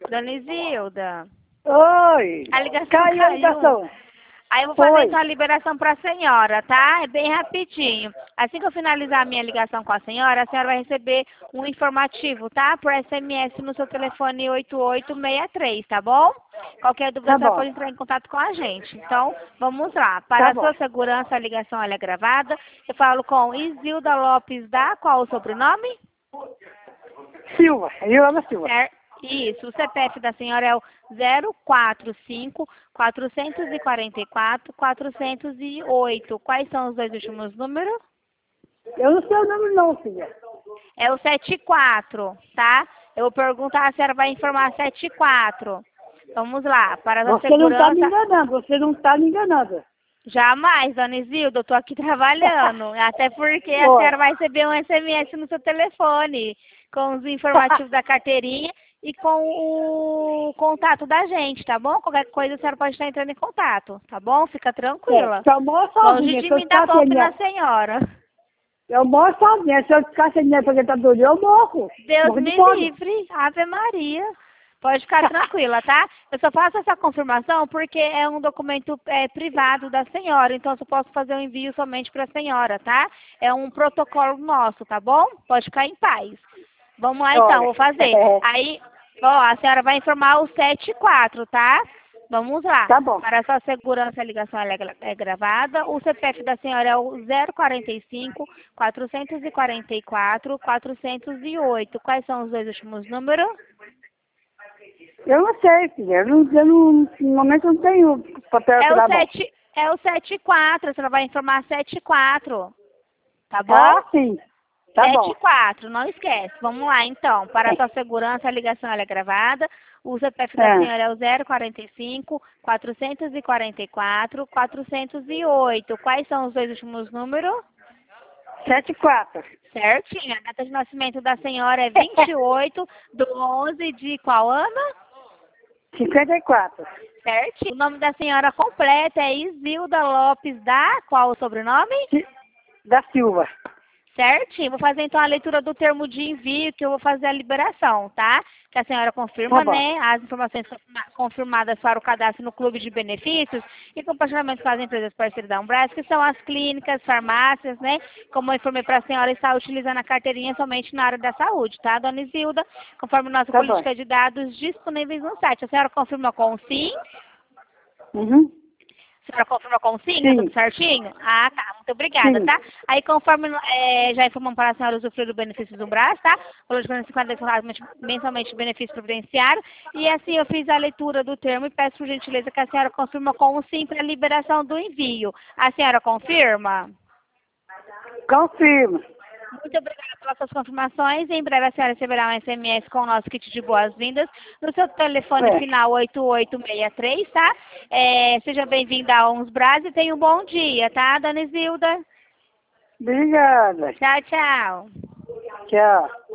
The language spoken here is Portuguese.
Dona Isilda. Oi. A ligação Caiu a ligação. Aí eu vou fazer então a liberação para a senhora, tá? É bem rapidinho. Assim que eu finalizar a minha ligação com a senhora vai receber um informativo, tá? Por SMS no seu telefone 8863, tá bom? Qualquer dúvida, Tá você bom. pode entrar em contato com a gente. Então, vamos lá. Tá Para a bom. sua segurança, a ligação ela é gravada. Eu falo com Isilda Lopes da qual o sobrenome? Silva. Ilana Silva. Certo. Isso, o CPF da senhora é o 045-444-408. Quais são os dois últimos números? Eu não sei o nome não, filha. É o 74, tá? Eu vou perguntar, a senhora vai informar 74. Vamos lá, para a Você não tá me segurança... enganando. Você não tá me enganando. Jamais, dona Isilda, eu tô aqui trabalhando. Até porque a Oi. senhora vai receber um SMS no seu telefone com os informativos da carteirinha e com o contato da gente, tá bom? Qualquer coisa a senhora pode estar entrando em contato, tá bom? Fica tranquila. Eu moro Longe sozinha. de Se eu mim dar ficar sem golpe na dinheiro, senhora. eu moro sozinha. Se eu ficar sem dinheiro pra aposentadoria, eu morro. Deus Morro de me fome. livre, Ave Maria. Pode ficar tranquila, tá? Eu só faço essa confirmação porque é um documento privado da senhora, então eu só posso fazer o envio somente para a senhora, tá? É um protocolo nosso, tá bom? Pode ficar em paz. Vamos lá então, Olha. vou fazer. Aí, ó, a senhora vai informar o 74, tá? Vamos lá. Tá bom. Para a sua segurança, a ligação ela é gravada. O CPF da senhora é o 045-444-408. Quais são os dois últimos números? Eu não sei, filha. No momento eu não tenho papel É que o dá bom. 74, a senhora vai informar 74, tá bom? Ah, sim. Tá bom. 74, não esquece. Vamos lá, então. Para a sua segurança, a ligação ela é gravada. O CPF da senhora é o 045-444-408. Quais são os dois últimos números? 74. Certinho. A data de nascimento da senhora é 28/11 de qual ano? 54. Certinho. O nome da senhora completa é Isilda Lopes da qual o sobrenome? Da Silva. Certinho. Vou fazer então a leitura do termo de envio, que eu vou fazer a liberação, tá? Que a senhora confirma, Tá bom. né, as informações confirmadas para o cadastro no Clube de Benefícios e compartilhamento com as empresas parceiras da Umbras, que são as clínicas, farmácias, né? Como eu informei para a senhora, está utilizando a carteirinha somente na área da saúde, tá, dona Isilda? Conforme nossa Tá política bom. de dados disponíveis no site. A senhora confirma com sim? Uhum. A senhora confirma com sim? Sim. Tudo certinho? Ah, tá. Muito obrigada, Sim. tá? Aí, conforme já informamos para a senhora usufruir do benefício do Brás, tá? Valor de 50 reais mensalmente de benefício previdenciário. E assim eu fiz a leitura do termo e peço por gentileza que a senhora confirma com o sim para a liberação do envio. A senhora confirma? Confirma. Muito obrigada pelas suas confirmações. Em breve a senhora receberá um SMS com o nosso kit de boas-vindas no seu telefone final 8863, tá? Seja bem-vinda a Uns Brás e tenha um bom dia, tá, dona Isilda? Obrigada. Tchau, tchau. Tchau.